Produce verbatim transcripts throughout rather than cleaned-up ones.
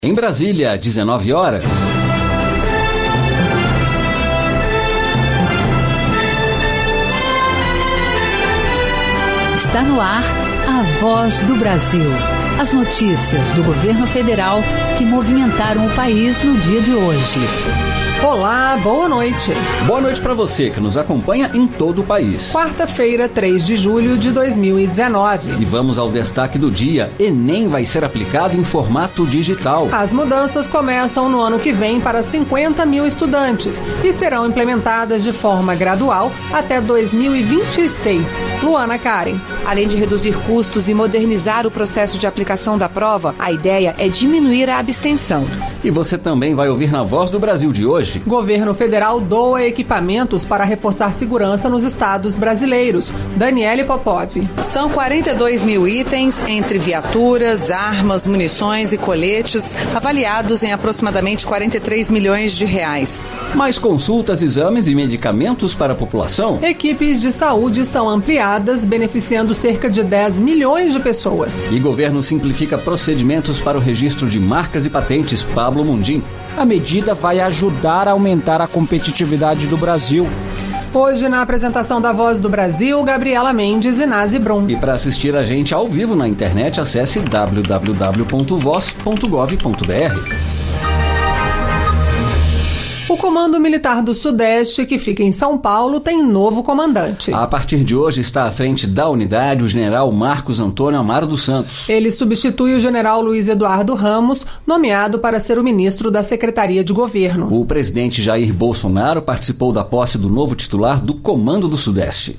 Em Brasília, dezenove horas. Está no ar a Voz do Brasil. As notícias do governo federal que movimentaram o país no dia de hoje. Olá, boa noite. Boa noite para você que nos acompanha em todo o país. Quarta-feira, três de julho de dois mil e dezenove. E vamos ao destaque do dia. Enem vai ser aplicado em formato digital. As mudanças começam no ano que vem para cinquenta mil estudantes e serão implementadas de forma gradual até dois mil e vinte e seis. Luana Karen. Além de reduzir custos e modernizar o processo de aplicação da prova, a ideia é diminuir a abstenção. E você também vai ouvir na Voz do Brasil de hoje. Governo federal doa equipamentos para reforçar segurança nos estados brasileiros. Daniele Popov. São quarenta e dois mil itens, entre viaturas, armas, munições e coletes, avaliados em aproximadamente quarenta e três milhões de reais. Mais consultas, exames e medicamentos para a população? Equipes de saúde são ampliadas, beneficiando cerca de dez milhões de pessoas. E governo simplifica procedimentos para o registro de marcas e patentes. Pablo Mundim. A medida vai ajudar a aumentar a competitividade do Brasil. Hoje, na apresentação da Voz do Brasil, Gabriela Mendes e Nazi Brum. E para assistir a gente ao vivo na internet, acesse w w w ponto voz ponto gov ponto b r. O Comando Militar do Sudeste, que fica em São Paulo, tem novo comandante. A partir de hoje está à frente da unidade o general Marcos Antônio Amaro dos Santos. Ele substitui o general Luiz Eduardo Ramos, nomeado para ser o ministro da Secretaria de Governo. O presidente Jair Bolsonaro participou da posse do novo titular do Comando do Sudeste.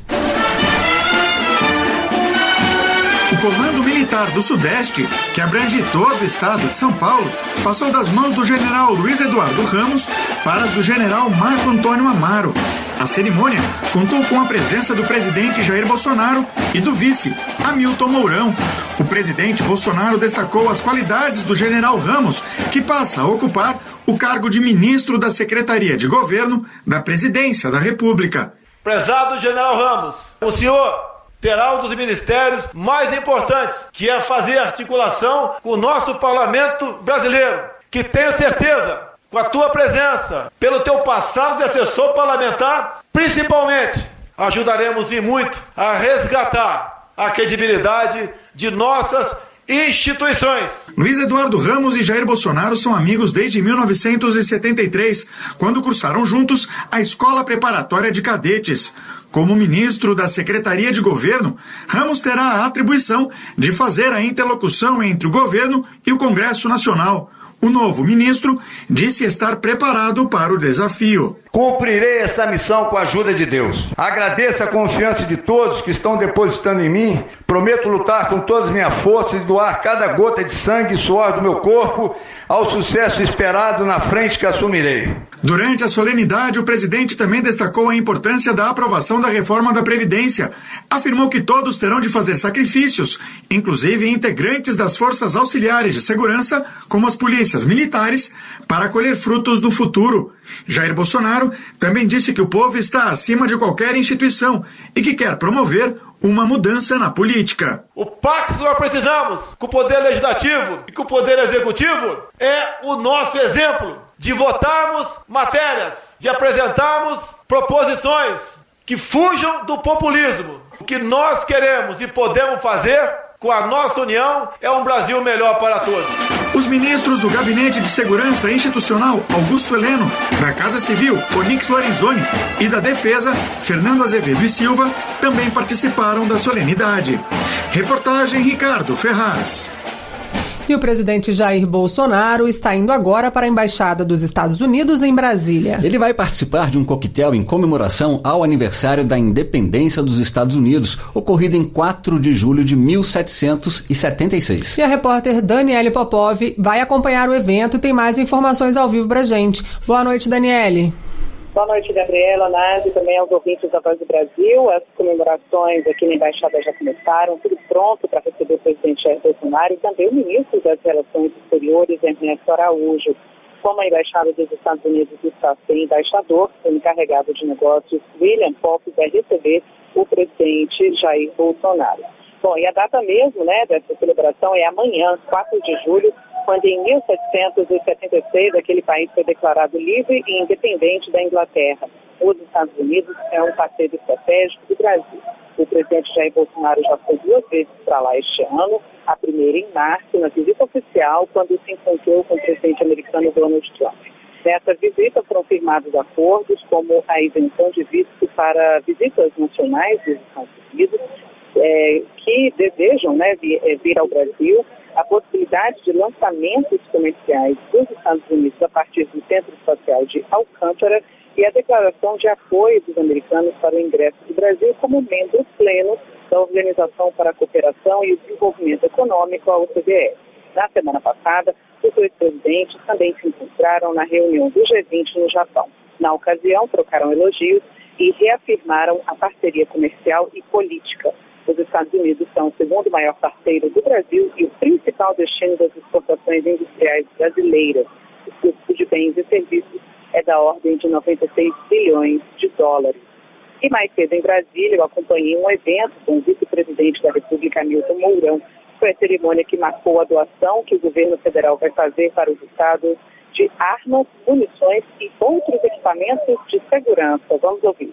O Comando Militar do Sudeste, que abrange todo o estado de São Paulo, passou das mãos do general Luiz Eduardo Ramos para as do general Marco Antônio Amaro. A cerimônia contou com a presença do presidente Jair Bolsonaro e do vice, Hamilton Mourão. O presidente Bolsonaro destacou as qualidades do general Ramos, que passa a ocupar o cargo de ministro da Secretaria de Governo da Presidência da República. Prezado general Ramos, o senhor terá um dos ministérios mais importantes, que é fazer articulação com o nosso parlamento brasileiro, que tenho certeza, com a tua presença, pelo teu passado de assessor parlamentar, principalmente, ajudaremos e muito a resgatar a credibilidade de nossas instituições. Luiz Eduardo Ramos e Jair Bolsonaro são amigos desde mil novecentos e setenta e três, quando cursaram juntos a Escola Preparatória de Cadetes. Como ministro da Secretaria de Governo, Ramos terá a atribuição de fazer a interlocução entre o governo e o Congresso Nacional. O novo ministro disse estar preparado para o desafio. Cumprirei essa missão com a ajuda de Deus. Agradeço a confiança de todos que estão depositando em mim. Prometo lutar com todas as minhas forças e doar cada gota de sangue e suor do meu corpo ao sucesso esperado na frente que assumirei. Durante a solenidade, o presidente também destacou a importância da aprovação da reforma da Previdência. Afirmou que todos terão de fazer sacrifícios, inclusive integrantes das forças auxiliares de segurança, como as polícias militares, para colher frutos do futuro. Jair Bolsonaro também disse que o povo está acima de qualquer instituição e que quer promover uma mudança na política. O pacto que nós precisamos com o Poder Legislativo e com o Poder Executivo é o nosso exemplo de votarmos matérias, de apresentarmos proposições que fujam do populismo. O que nós queremos e podemos fazer com a nossa união é um Brasil melhor para todos. Os ministros do Gabinete de Segurança Institucional, Augusto Heleno, da Casa Civil, Onyx Lorenzoni, e da Defesa, Fernando Azevedo e Silva, também participaram da solenidade. Reportagem Ricardo Ferraz. E o presidente Jair Bolsonaro está indo agora para a Embaixada dos Estados Unidos em Brasília. Ele vai participar de um coquetel em comemoração ao aniversário da independência dos Estados Unidos, ocorrido em quatro de julho de mil setecentos e setenta e seis. E a repórter Daniele Popov vai acompanhar o evento e tem mais informações ao vivo pra gente. Boa noite, Daniele. Boa noite, Gabriela, Nazi, também aos ouvintes da Voz do Brasil. As comemorações aqui na Embaixada já começaram, tudo pronto para receber o presidente Jair Bolsonaro e também o ministro das Relações Exteriores, Ernesto Araújo. Como a Embaixada dos Estados Unidos está sem embaixador, o encarregado de negócios, William Fox, vai receber o presidente Jair Bolsonaro. Bom, e a data mesmo, né, dessa celebração é amanhã, quatro de julho, quando em mil setecentos e setenta e seis aquele país foi declarado livre e independente da Inglaterra. Os Estados Unidos é um parceiro estratégico do Brasil. O presidente Jair Bolsonaro já foi duas vezes para lá este ano, a primeira em março, na visita oficial, quando se encontrou com o presidente americano Donald Trump. Nessa visita foram firmados acordos como a isenção de visto para visitas nacionais dos Estados Unidos, é, que desejam, né, vir, é, vir ao Brasil, a possibilidade de lançamentos comerciais dos Estados Unidos a partir do Centro Espacial de Alcântara e a declaração de apoio dos americanos para o ingresso do Brasil como membro pleno da Organização para a Cooperação e o Desenvolvimento Econômico, a O C D E. Na semana passada, os dois presidentes também se encontraram na reunião do G vinte no Japão. Na ocasião, trocaram elogios e reafirmaram a parceria comercial e política. Os Estados Unidos são o segundo maior parceiro do Brasil e o principal destino das exportações industriais brasileiras. O fluxo de bens e serviços é da ordem de noventa e seis bilhões de dólares. E mais cedo em Brasília, eu acompanhei um evento com o vice-presidente da República, Hamilton Mourão. Foi a cerimônia que marcou a doação que o governo federal vai fazer para os estados de armas, munições e outros equipamentos de segurança. Vamos ouvir.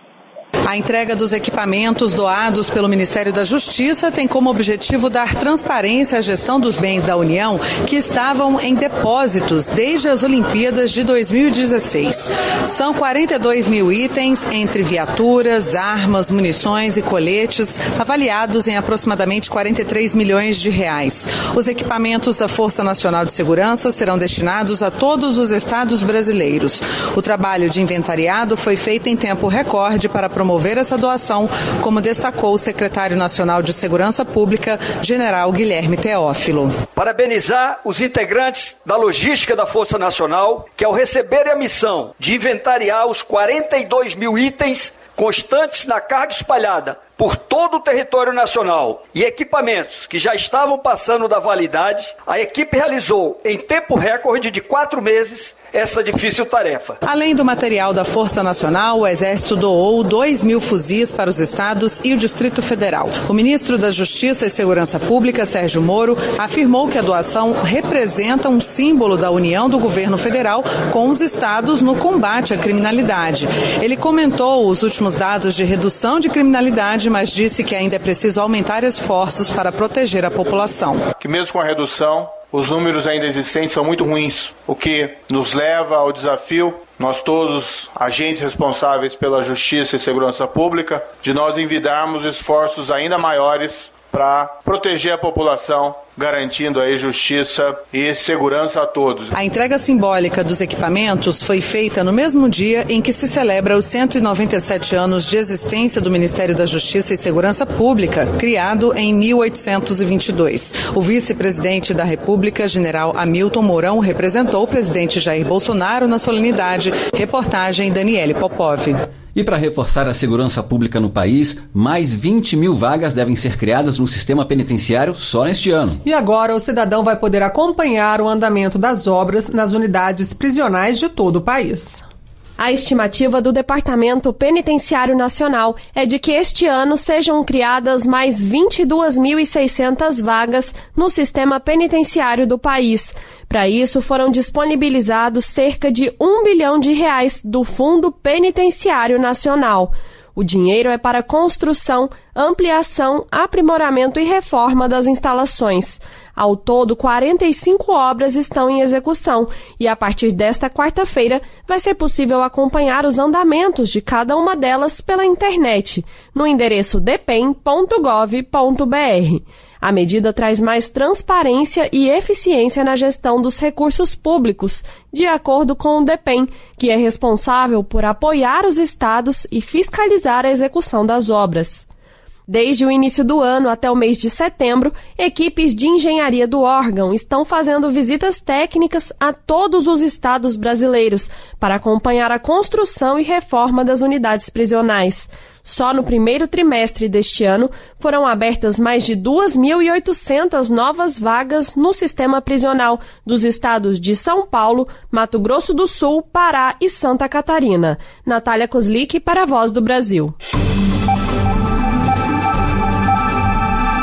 A entrega dos equipamentos doados pelo Ministério da Justiça tem como objetivo dar transparência à gestão dos bens da União que estavam em depósitos desde as Olimpíadas de dois mil e dezesseis. São quarenta e dois mil itens entre viaturas, armas, munições e coletes, avaliados em aproximadamente quarenta e três milhões de reais. Os equipamentos da Força Nacional de Segurança serão destinados a todos os estados brasileiros. O trabalho de inventariado foi feito em tempo recorde para promover essa doação, como destacou o secretário nacional de Segurança Pública, general Guilherme Teófilo. Parabenizar os integrantes da logística da Força Nacional, que ao receberem a missão de inventariar os quarenta e dois mil itens constantes na carga espalhada por todo o território nacional e equipamentos que já estavam passando da validade, a equipe realizou em tempo recorde de quatro meses essa difícil tarefa. Além do material da Força Nacional, o Exército doou dois mil fuzis para os estados e o Distrito Federal. O ministro da Justiça e Segurança Pública, Sérgio Moro, afirmou que a doação representa um símbolo da união do governo federal com os estados no combate à criminalidade. Ele comentou os últimos dados de redução de criminalidade, mas disse que ainda é preciso aumentar esforços para proteger a população. Que mesmo com a redução, os números ainda existentes são muito ruins, o que nos leva ao desafio, nós todos, agentes responsáveis pela Justiça e Segurança Pública, de nós envidarmos esforços ainda maiores para proteger a população, garantindo aí justiça e segurança a todos. A entrega simbólica dos equipamentos foi feita no mesmo dia em que se celebra os cento e noventa e sete anos de existência do Ministério da Justiça e Segurança Pública, criado em mil oitocentos e vinte e dois. O vice-presidente da República, general Hamilton Mourão, representou o presidente Jair Bolsonaro na solenidade. Reportagem Daniele Popov. E para reforçar a segurança pública no país, mais vinte mil vagas devem ser criadas no sistema penitenciário só neste ano. E agora o cidadão vai poder acompanhar o andamento das obras nas unidades prisionais de todo o país. A estimativa do Departamento Penitenciário Nacional é de que este ano sejam criadas mais vinte e duas mil e seiscentas vagas no sistema penitenciário do país. Para isso, foram disponibilizados cerca de um bilhão de reais do Fundo Penitenciário Nacional. O dinheiro é para construção, ampliação, aprimoramento e reforma das instalações. Ao todo, quarenta e cinco obras estão em execução e, a partir desta quarta-feira, vai ser possível acompanhar os andamentos de cada uma delas pela internet, no endereço d p e m ponto gov ponto b r. A medida traz mais transparência e eficiência na gestão dos recursos públicos, de acordo com o D P E M, que é responsável por apoiar os estados e fiscalizar a execução das obras. Desde o início do ano até o mês de setembro, equipes de engenharia do órgão estão fazendo visitas técnicas a todos os estados brasileiros para acompanhar a construção e reforma das unidades prisionais. Só no primeiro trimestre deste ano, foram abertas mais de duas mil e oitocentas novas vagas no sistema prisional dos estados de São Paulo, Mato Grosso do Sul, Pará e Santa Catarina. Natália Kozlik para a Voz do Brasil.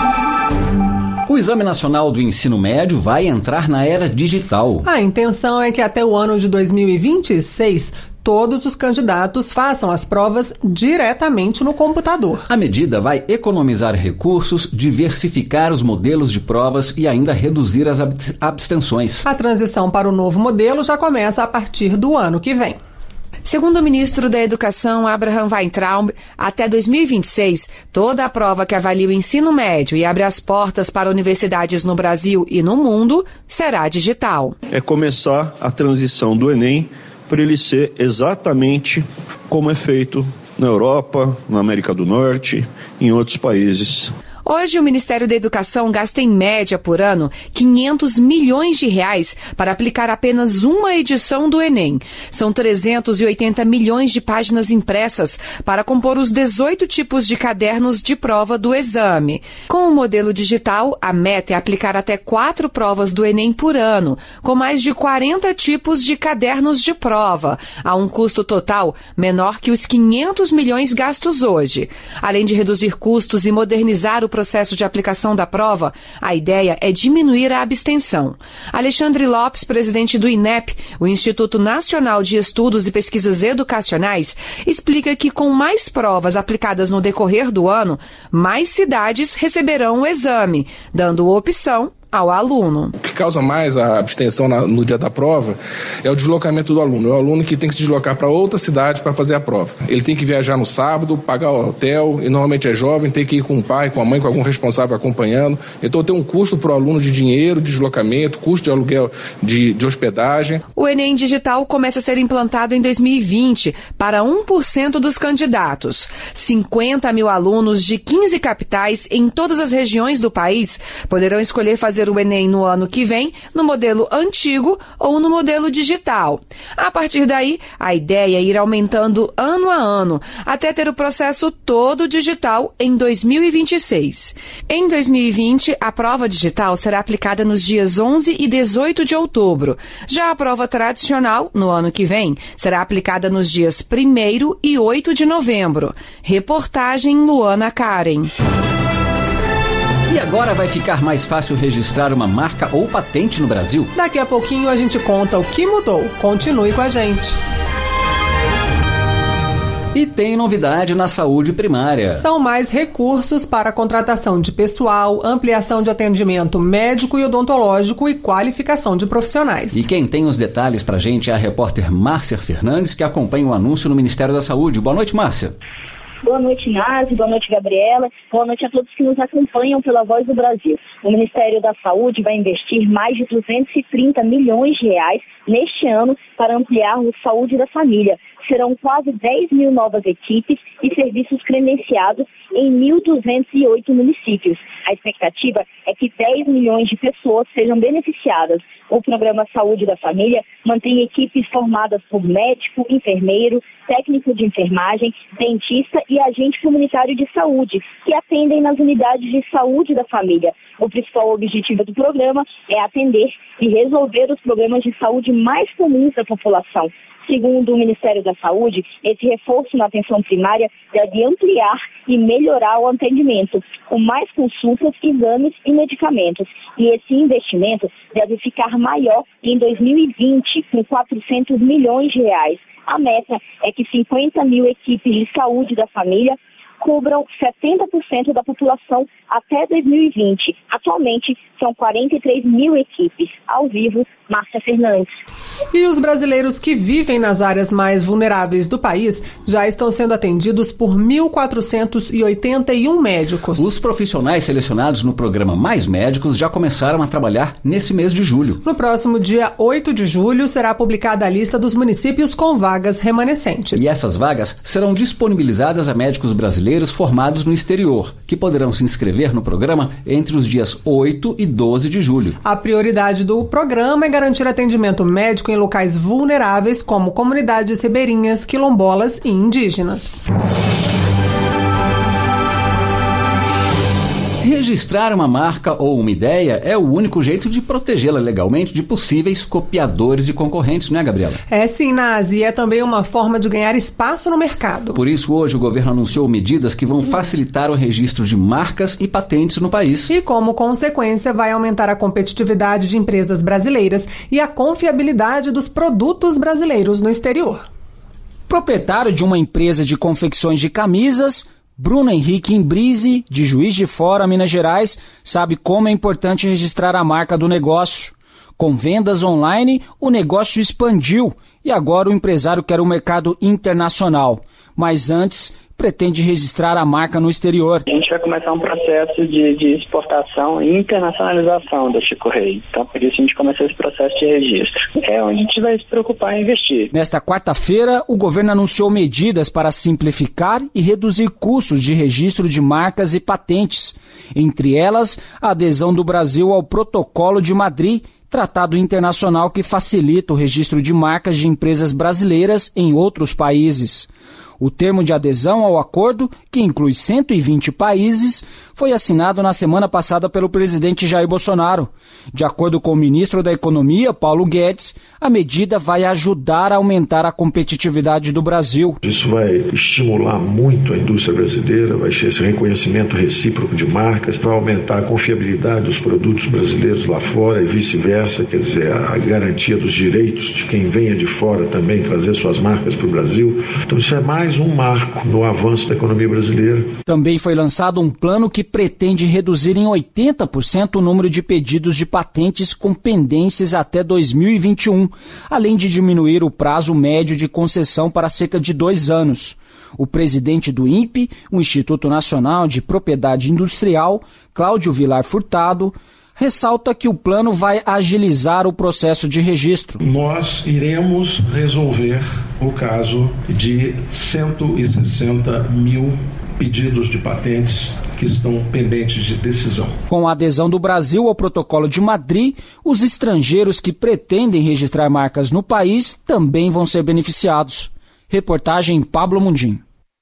O Exame Nacional do Ensino Médio vai entrar na era digital. A intenção é que até o ano de dois mil e vinte e seis, todos os candidatos façam as provas diretamente no computador. A medida vai economizar recursos, diversificar os modelos de provas e ainda reduzir as abstenções. A transição para o novo modelo já começa a partir do ano que vem. Segundo o ministro da Educação, Abraham Weintraub, até dois mil e vinte e seis, toda a prova que avalia o ensino médio e abre as portas para universidades no Brasil e no mundo será digital. É começar a transição do Enem para ele ser exatamente como é feito na Europa, na América do Norte, em outros países. Hoje, o Ministério da Educação gasta em média por ano quinhentos milhões de reais para aplicar apenas uma edição do Enem. São trezentos e oitenta milhões de páginas impressas para compor os dezoito tipos de cadernos de prova do exame. Com o modelo digital, a meta é aplicar até quatro provas do Enem por ano, com mais de quarenta tipos de cadernos de prova, a um custo total menor que os quinhentos milhões gastos hoje. Além de reduzir custos e modernizar o processo de aplicação da prova, a ideia é diminuir a abstenção. Alexandre Lopes, presidente do INEP, o Instituto Nacional de Estudos e Pesquisas Educacionais, explica que com mais provas aplicadas no decorrer do ano, mais cidades receberão o exame, dando opção ao aluno. O que causa mais a abstenção na, no dia da prova é o deslocamento do aluno. É o aluno que tem que se deslocar para outra cidade para fazer a prova. Ele tem que viajar no sábado, pagar o hotel, e normalmente é jovem, tem que ir com o pai, com a mãe, com algum responsável acompanhando. Então tem um custo para o aluno de dinheiro, de deslocamento, custo de aluguel de, de hospedagem. O Enem Digital começa a ser implantado em dois mil e vinte para um por cento dos candidatos. cinquenta mil alunos de quinze capitais em todas as regiões do país poderão escolher fazer o Enem no ano que vem, no modelo antigo ou no modelo digital. A partir daí, a ideia é ir aumentando ano a ano, até ter o processo todo digital em dois mil e vinte e seis. Em dois mil e vinte, a prova digital será aplicada nos dias onze e dezoito de outubro. Já a prova tradicional, no ano que vem, será aplicada nos dias primeiro e oito de novembro. Reportagem Luana Karen. E agora vai ficar mais fácil registrar uma marca ou patente no Brasil? Daqui a pouquinho a gente conta o que mudou. Continue com a gente. E tem novidade na saúde primária. São mais recursos para a contratação de pessoal, ampliação de atendimento médico e odontológico e qualificação de profissionais. E quem tem os detalhes pra gente é a repórter Márcia Fernandes, que acompanha o anúncio no Ministério da Saúde. Boa noite, Márcia. Boa noite, Nazi. Boa noite, Gabriela. Boa noite a todos que nos acompanham pela Voz do Brasil. O Ministério da Saúde vai investir mais de duzentos e trinta milhões de reais neste ano para ampliar o Saúde da Família. Serão quase dez mil novas equipes e serviços credenciados em mil duzentos e oito municípios. A expectativa é que dez milhões de pessoas sejam beneficiadas. O programa Saúde da Família mantém equipes formadas por médico, enfermeiro, técnico de enfermagem, dentista e agente comunitário de saúde, que atendem nas unidades de saúde da família. O principal objetivo do programa é atender e resolver os problemas de saúde mais comuns da população. Segundo o Ministério da Saúde, esse reforço na atenção primária deve ampliar e melhorar o atendimento, com mais consultas, exames e medicamentos. E esse investimento deve ficar maior em dois mil e vinte, com quatrocentos milhões de reais. A meta é que cinquenta mil equipes de saúde da família cubram setenta por cento da população até dois mil e vinte. Atualmente, são quarenta e três mil equipes. Ao vivo, Márcia Fernandes. E os brasileiros que vivem nas áreas mais vulneráveis do país já estão sendo atendidos por mil quatrocentos e oitenta e um médicos. Os profissionais selecionados no programa Mais Médicos já começaram a trabalhar nesse mês de julho. No próximo dia oito de julho será publicada a lista dos municípios com vagas remanescentes. E essas vagas serão disponibilizadas a médicos brasileiros formados no exterior, que poderão se inscrever no programa entre os dias oito e doze de julho. A prioridade do programa é garantir atendimento médico em locais vulneráveis como comunidades ribeirinhas, quilombolas e indígenas. Registrar uma marca ou uma ideia é o único jeito de protegê-la legalmente de possíveis copiadores e concorrentes, não é, Gabriela? É sim, Nazi, é também uma forma de ganhar espaço no mercado. Por isso, hoje o governo anunciou medidas que vão facilitar o registro de marcas e patentes no país. E como consequência, vai aumentar a competitividade de empresas brasileiras e a confiabilidade dos produtos brasileiros no exterior. Proprietário de uma empresa de confecções de camisas, Bruno Henrique Imbrise, de Juiz de Fora, Minas Gerais, sabe como é importante registrar a marca do negócio. Com vendas online, o negócio expandiu e agora o empresário quer um mercado internacional. Mas antes, pretende registrar a marca no exterior. A gente vai começar um processo de, de exportação e internacionalização da Chico Rei. Então, por isso a gente começou esse processo de registro. É onde a gente vai se preocupar em investir. Nesta quarta-feira, o governo anunciou medidas para simplificar e reduzir custos de registro de marcas e patentes. Entre elas, a adesão do Brasil ao Protocolo de Madrid, tratado internacional que facilita o registro de marcas de empresas brasileiras em outros países. O termo de adesão ao acordo, que inclui cento e vinte países, foi assinado na semana passada pelo presidente Jair Bolsonaro. De acordo com o ministro da Economia, Paulo Guedes, a medida vai ajudar a aumentar a competitividade do Brasil. Isso vai estimular muito a indústria brasileira, vai ter esse reconhecimento recíproco de marcas, vai aumentar a confiabilidade dos produtos brasileiros lá fora e vice-versa, quer dizer, a garantia dos direitos de quem venha de fora também trazer suas marcas para o Brasil. Então isso é mais um marco no avanço da economia brasileira. Também foi lançado um plano que pretende reduzir em oitenta por cento o número de pedidos de patentes com pendências até dois mil e vinte e um, além de diminuir o prazo médio de concessão para cerca de dois anos. O presidente do I N P, o Instituto Nacional de Propriedade Industrial, Cláudio Vilar Furtado, ressalta que o plano vai agilizar o processo de registro. Nós iremos resolver o caso de cento e sessenta mil pedidos de patentes que estão pendentes de decisão. Com a adesão do Brasil ao Protocolo de Madrid, os estrangeiros que pretendem registrar marcas no país também vão ser beneficiados. Reportagem Pablo Mundim.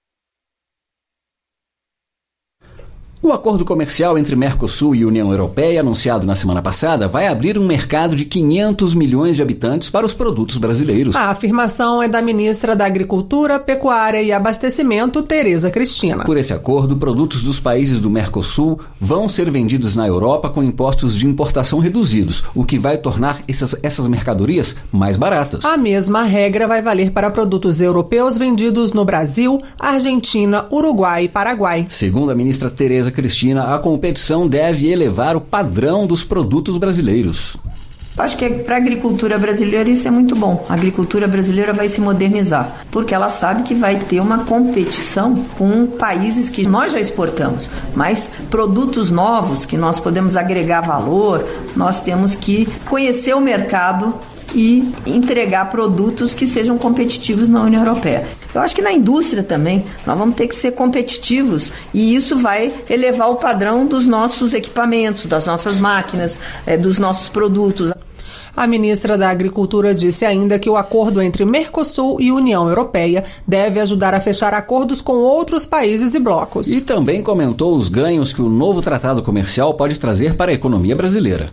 O acordo comercial entre Mercosul e União Europeia, anunciado na semana passada, vai abrir um mercado de quinhentos milhões de habitantes para os produtos brasileiros. A afirmação é da ministra da Agricultura, Pecuária e Abastecimento, Tereza Cristina. Por esse acordo, produtos dos países do Mercosul vão ser vendidos na Europa com impostos de importação reduzidos, o que vai tornar essas, essas mercadorias mais baratas. A mesma regra vai valer para produtos europeus vendidos no Brasil, Argentina, Uruguai e Paraguai. Segundo a ministra Tereza Cristina, a competição deve elevar o padrão dos produtos brasileiros. Acho que para a agricultura brasileira isso é muito bom. A agricultura brasileira vai se modernizar, porque ela sabe que vai ter uma competição com países que nós já exportamos, mas produtos novos que nós podemos agregar valor, nós temos que conhecer o mercado e entregar produtos que sejam competitivos na União Europeia. Eu acho que na indústria também nós vamos ter que ser competitivos e isso vai elevar o padrão dos nossos equipamentos, das nossas máquinas, é, dos nossos produtos. A ministra da Agricultura disse ainda que o acordo entre Mercosul e União Europeia deve ajudar a fechar acordos com outros países e blocos. E também comentou os ganhos que o novo tratado comercial pode trazer para a economia brasileira.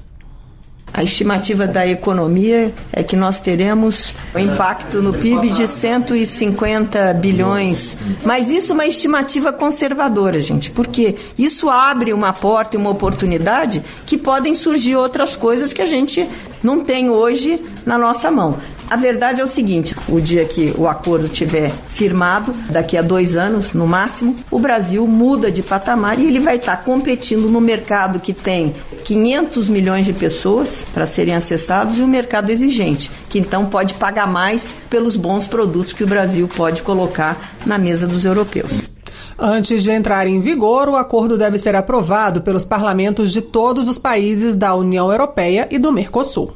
A estimativa da economia é que nós teremos um impacto no P I B de cento e cinquenta bilhões. Mas isso é uma estimativa conservadora, gente, porque isso abre uma porta e uma oportunidade que podem surgir outras coisas que a gente não tem hoje na nossa mão. A verdade é o seguinte, o dia que o acordo tiver firmado, daqui a dois anos, no máximo, o Brasil muda de patamar e ele vai estar competindo no mercado que tem quinhentos milhões de pessoas para serem acessados e um mercado exigente, que então pode pagar mais pelos bons produtos que o Brasil pode colocar na mesa dos europeus. Antes de entrar em vigor, o acordo deve ser aprovado pelos parlamentos de todos os países da União Europeia e do Mercosul.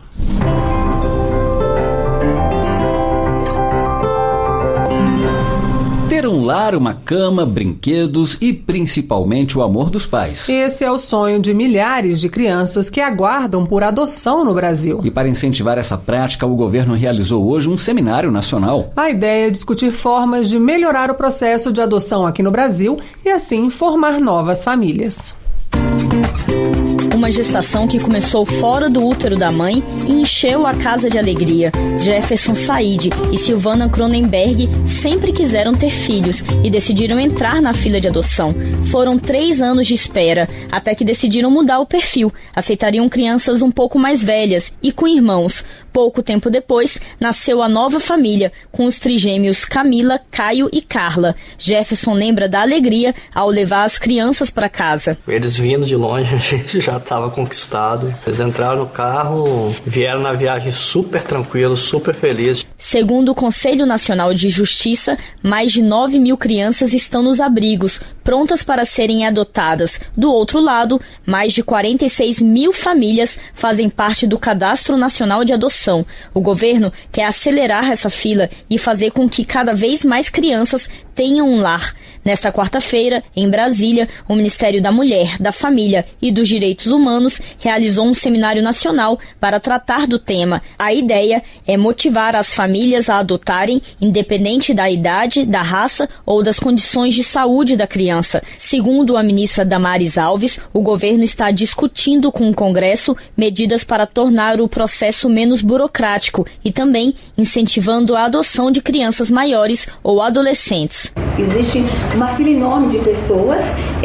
Ter um lar, uma cama, brinquedos e principalmente o amor dos pais. Esse é o sonho de milhares de crianças que aguardam por adoção no Brasil. E para incentivar essa prática, o governo realizou hoje um seminário nacional. A ideia é discutir formas de melhorar o processo de adoção aqui no Brasil e assim formar novas famílias. Uma gestação que começou fora do útero da mãe e encheu a casa de alegria. Jefferson Said e Silvana Cronenberg sempre quiseram ter filhos e decidiram entrar na fila de adoção. Foram três anos de espera, até que decidiram mudar o perfil. Aceitariam crianças um pouco mais velhas e com irmãos. Pouco tempo depois, nasceu a nova família, com os trigêmeos Camila, Caio e Carla. Jefferson lembra da alegria ao levar as crianças para casa. Eles vindo de longe, a gente já estava conquistado. Eles entraram no carro, vieram na viagem super tranquilos, super felizes. Segundo o Conselho Nacional de Justiça, mais de nove mil crianças estão nos abrigos, prontas para serem adotadas. Do outro lado, mais de quarenta e seis mil famílias fazem parte do Cadastro Nacional de Adoção. O governo quer acelerar essa fila e fazer com que cada vez mais crianças tenham um lar. Nesta quarta-feira, em Brasília, o Ministério da Mulher, da Família e dos Direitos Humanos realizou um seminário nacional para tratar do tema. A ideia é motivar as famílias a adotarem, independente da idade, da raça ou das condições de saúde da criança. Segundo a ministra Damares Alves, o governo está discutindo com o Congresso medidas para tornar o processo menos burocrático e também incentivando a adoção de crianças maiores ou adolescentes. Existe uma fila enorme de pessoas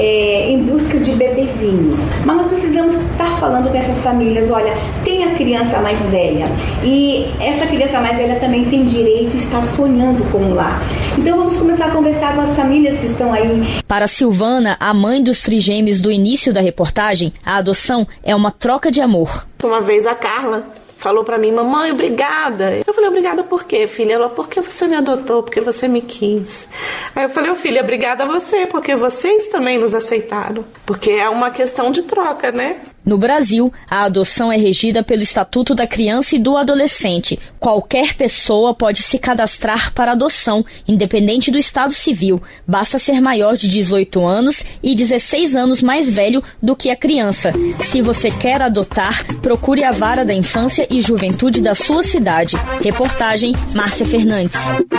é, em busca de bebezinhos, mas nós precisamos estar falando com essas famílias, olha, tem a criança mais velha e essa criança mais velha também tem direito e está sonhando com um lar. Então vamos começar a conversar com as famílias que estão aí. Para Silvana, a mãe dos trigêmeos do início da reportagem, a adoção é uma troca de amor. Uma vez a Carla falou pra mim, mamãe, obrigada. Eu falei, obrigada por quê, filha? Ela, porque você me adotou, porque você me quis. Aí eu falei, ô filha, obrigada a você, porque vocês também nos aceitaram. Porque é uma questão de troca, né? No Brasil, a adoção é regida pelo Estatuto da Criança e do Adolescente. Qualquer pessoa pode se cadastrar para adoção, independente do estado civil. Basta ser maior de dezoito anos e dezesseis anos mais velho do que a criança. Se você quer adotar, procure a Vara da Infância e Juventude da sua cidade. Reportagem Márcia Fernandes.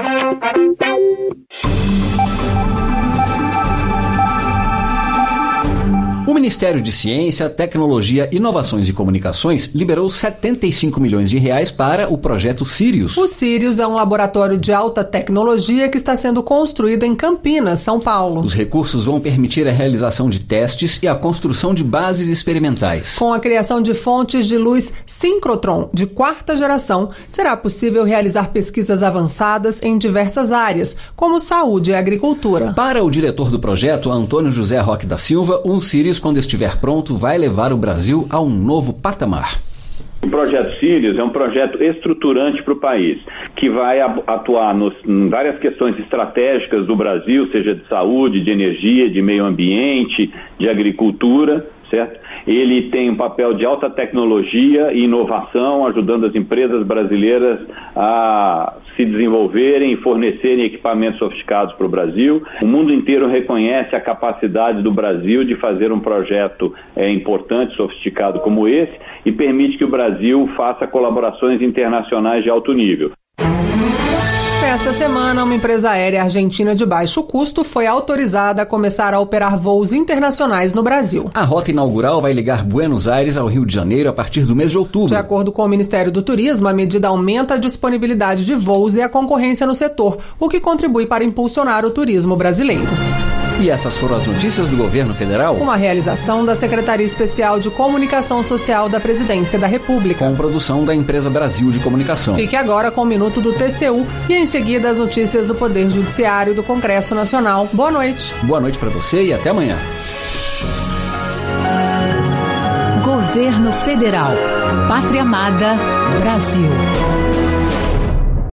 O Ministério de Ciência, Tecnologia, Inovações e Comunicações liberou setenta e cinco milhões de reais para o projeto Sirius. O Sirius é um laboratório de alta tecnologia que está sendo construído em Campinas, São Paulo. Os recursos vão permitir a realização de testes e a construção de bases experimentais. Com a criação de fontes de luz síncrotron de quarta geração, será possível realizar pesquisas avançadas em diversas áreas, como saúde e agricultura. Para o diretor do projeto, Antônio José Roque da Silva, um Sirius, quando estiver pronto, vai levar o Brasil a um novo patamar. O projeto Sirius é um projeto estruturante para o país, que vai atuar nos, em várias questões estratégicas do Brasil, seja de saúde, de energia, de meio ambiente, de agricultura, certo? Ele tem um papel de alta tecnologia e inovação, ajudando as empresas brasileiras a se desenvolverem e fornecerem equipamentos sofisticados para o Brasil. O mundo inteiro reconhece a capacidade do Brasil de fazer um projeto é, importante, sofisticado como esse, e permite que o Brasil faça colaborações internacionais de alto nível. Esta semana, uma empresa aérea argentina de baixo custo foi autorizada a começar a operar voos internacionais no Brasil. A rota inaugural vai ligar Buenos Aires ao Rio de Janeiro a partir do mês de outubro. De acordo com o Ministério do Turismo, a medida aumenta a disponibilidade de voos e a concorrência no setor, o que contribui para impulsionar o turismo brasileiro. E essas foram as notícias do governo federal? Uma realização da Secretaria Especial de Comunicação Social da Presidência da República. Com produção da Empresa Brasil de Comunicação. Fique agora com o Minuto do T C U e em seguida as notícias do Poder Judiciário e do Congresso Nacional. Boa noite. Boa noite para você e até amanhã. Governo Federal. Pátria Amada, Brasil.